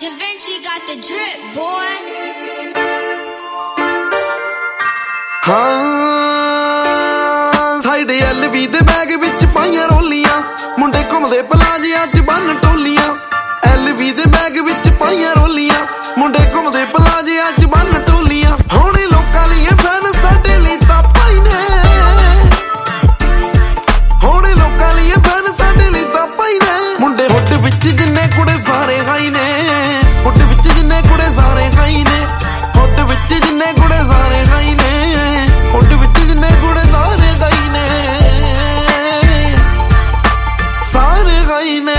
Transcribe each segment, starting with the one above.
Da Vinci got the drip, boy. ਸਾਡੇ LV ਦੇ bag ਵਿੱਚ ਪਾਈਆਂ ਰੋਲੀਆਂ, ਮੁੰਡੇ ਘੁੰਮਦੇ ਪਲਾਜਿਆਂ 'ਚ ਬੰਨ ਟੋਲੀਆਂ। LV ਦੇ ਬੈਗ ਵਿੱਚ ਪਾਈਆਂ ਰੋਲੀਆਂ, ਮੁੰਡੇ ਘੁੰਮਦੇ ਪਲਾਜਿਆਂ 'ਚ ਬੰਨ ਟੋਲੀਆਂ। ਹੋਣੇ ਲੋਕਾਂ ਲਈ ਇਹ ਫੈਨ ਸਾਡੇ ਲਈ ਤਾਂ ਭਾਈ ਨੇ, ਹੋਣੇ ਲੋਕਾਂ ਲਈ ਇਹ ਫੈਨ ਸਾਡੇ ਲਈ ਤਾਂ ਭਾਈ ਨੇ। ਮੁੰਡੇ ਹੁੱਡ ਵਿੱਚ ਜਿੰਨੇ ਕੁੜੇ ਸਾਰੇ ਹਾਈ ਨੇ, ਹੁੱਡ ਵਿੱਚ ਜਿੰਨੇ ਕੁੜੇ ਸਾਰੇ ਹਾਈ ਨੇ, ਹੁੱਡ ਵਿੱਚ ਜਿੰਨੇ ਕੁੜੇ ਸਾਰੇ ਹਾਈ ਨੇ, ਹੁੱਡ ਵਿੱਚ ਜਿੰਨੇ ਕੁੜੇ ਸਾਰੇ ਹਾਈ ਨੇ, ਸਾਰੇ ਹਾਈ ਨੇ।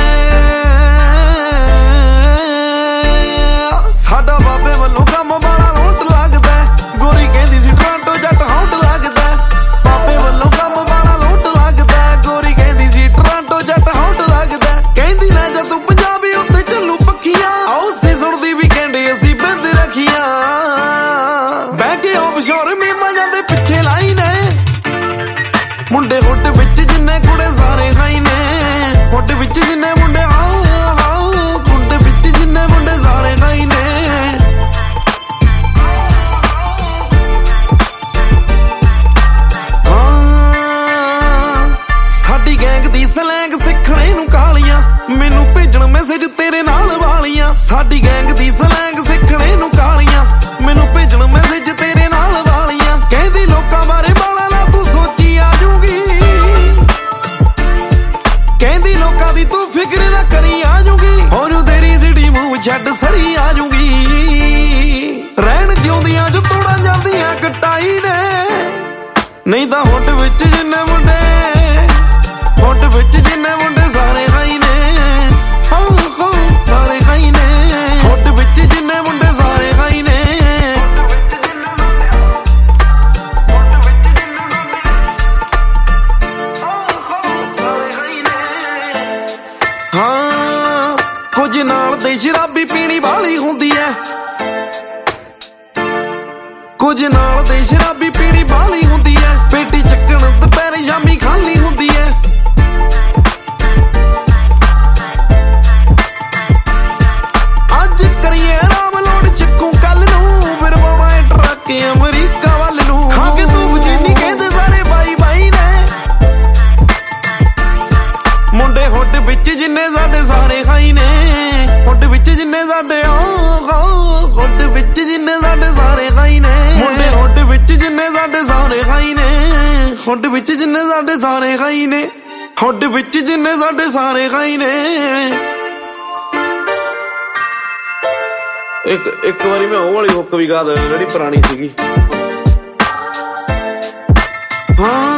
ਸਾਡਾ ਬਾਬੇ ਵੱਲੋਂ ਕੰਮ ਬੜਾ ਲੋਟ ਲੱਗਦਾ, ਗੋਰੀ ਕਹਿੰਦੀ ਸੀ ਟਰਾਂਟੋ ਜੱਟ ਹੌਟ ਲੱਗਦਾ। ਬਾਬੇ ਵੱਲੋਂ ਕੰਮ ਬੜਾ ਲੋਟ ਲੱਗਦਾ, ਗੋਰੀ ਕਹਿੰਦੀ ਸੀ ਟਰਾਂਟੋ ਜੱਟ ਹੌਟ ਲੱਗਦਾ। ਕਹਿੰਦੀ ਲੈ ਜਾ ਤੂੰ ਪੰਜਾਬੀ ਉੱਤੇ ਚੱਲੂ ਪੱਖੀਆਂ, ਆਓ ਸੀ ਸੁਣਦੀ ਵੀ ਕਹਿੰਦੇ ਅਸੀਂ ਬੰਦ ਰੱਖੀਆਂ। ਬਹਿ ਕੇ ਆਫਸ਼ੋਰ ਮੀਮਾਂ ਜਾਂਦੇ ਪਿੱਛੇ ਲਾਈ ਨੇ, ਮੁੰਡੇ ਹੁੱਡ ਵਿੱਚ ਜਿੰਨੇ ਕੁੜੇ ਸਾਰੇ ਹਾਈ ਨੇ, ਹੁੱਡ ਵਿੱਚ ਜਿੰਨੇ ਮੁੰਡੇ ਹੁੱਡ ਵਿੱਚ ਜਿੰਨੇ ਮੁੰਡੇ ਸਾਰੇ ਹਾਈ ਨੇ। ਸਾਡੀ ਗੈਂਗ ਦੀ ਸਲੈਂਗ ਸਿੱਖਣੇ ਨੂੰ ਕਾਲੀਆਂ, ਮੈਨੂੰ ਭੇਜਣ ਮੈਸੇਜ ਤੇਰੇ ਨਾਲ ਵਾਲੀਆਂ। ਸਾਡੀ ਗੈਂਗ ਦੀ ਸਲੈਂਗ ਸਿੱਖਣੇ ਨੂੰ ਕਾਲੀਆਂ, ਮੈਨੂੰ ਭੇਜਣ ਮੈਸੇਜ ਤੇਰੇ ਨਾਲ ਵਾਲੀਆਂ। ਕਹਿੰਦੀ ਲੋਕਾਂ ਬਾਰੇ ਬਾਲਾ ਨਾ ਤੂੰ ਸੋਚੀ ਆਜੂਗੀ, ਕਹਿੰਦੀ ਲੋਕਾਂ ਦੀ ਤੂੰ ਫਿਕਰ ਨਾ ਕਰੀ ਆਜੂਗੀ। ਉਹਨੂੰ ਤੇਰੀ ਸਿੱਧੀ ਮੂੰਹ ਛੱਡ ਸਰੀ ਆਜੂਗੀ, ਰਹਿਣ ਜਿਉਂਦੀਆਂ ਜੋ ਤੋੜਾਂ ਜਾਂਦੀਆਂ ਕਟਾਈ ਨੇ। ਨਹੀਂ ਤਾਂ ਹੁੱਡ ਵਿੱਚ ਜਿੰਨੇ ਮੁੰਡੇ, ਹੁੱਡ ਵਿੱਚ ਜਿੰਨੇ ਮੁੰਡੇ ਸਾਰੇ ਹਾਈ ਨੇ, ਸਾਰੇ ਹਾਈ ਨੇ। ਹੁੱਡ ਵਿੱਚ ਜਿੰਨੇ ਮੁੰਡੇ ਸਾਰੇ ਹਾਈ ਨੇ, ਹਾਂ ਕੁਝ ਨਾਲ ਦੇ ਸ਼ਰਾਬੀ ਪੀਣੀ ਵਾਲੀ ਹੁੰਦੀ ਐ, ਕੁਝ ਨਾਲ ਦੇ ਸ਼ਰਾਬੀ ਪੀਣੀ ਵਾਲੀ ਹੁੰਦੀ ਐ। ਪੇਟੀ ਚੱਕਣ ਦੁਪਹਿਰੇ ਸ਼ਾਮੀ ਖਾਲੀ ਹੁੰਦੀ ਐ। ਅੱਜ ਕਰੀਏ ਆਰਾਮ ਲੋੜ ਚੱਕੂ ਕੱਲ ਨੂੰ, ਫਿਰ ਪਾਵਾਂ ਟਰੱਕ ਅਮਰੀਕਾ ਵੱਲ ਨੂੰ। ਖਾ ਕੇ ਤੂੰ ਵਜੀਨੀ ਕਹਿੰਦੇ ਸਾਰੇ ਬਾਈ ਬਾਈ ਨੇ, ਮੁੰਡੇ ਹੁੱਡ ਵਿੱਚ ਜਿੰਨੇ ਸਾਡੇ ਸਾਰੇ ਹਾਈ ਨੇ, ਹੁੱਡ ਵਿੱਚ ਜਿੰਨੇ ਸਾਡੇ ਹੁੱਡ ਵਿੱਚ ਜਿੰਨੇ ਸਾਡੇ ਸਾਰੇ ਹਾਈ ਨੇ। ਮੁੰਡੇ ਹੁੱਡ ਵਿੱਚ ਜਿੰਨੇ ਸਾਡੇ ਸਾਰੇ ਹਾਈ ਨੇ, ਹੁੱਡ ਵਿੱਚ ਜਿੰਨੇ ਸਾਡੇ ਸਾਰੇ ਹਾਈ ਨੇ, ਹੁੱਡ ਵਿੱਚ ਜਿੰਨੇ ਸਾਡੇ ਸਾਰੇ ਹਾਈ ਨੇ। ਇੱਕ ਵਾਰੀ ਮੈਂ ਉਹ ਵਾਲੀ ਹੁੱਕ ਵੀ ਗਾ ਦੇ ਜਿਹੜੀ ਪੁਰਾਣੀ ਸੀਗੀ। ਹਾਂ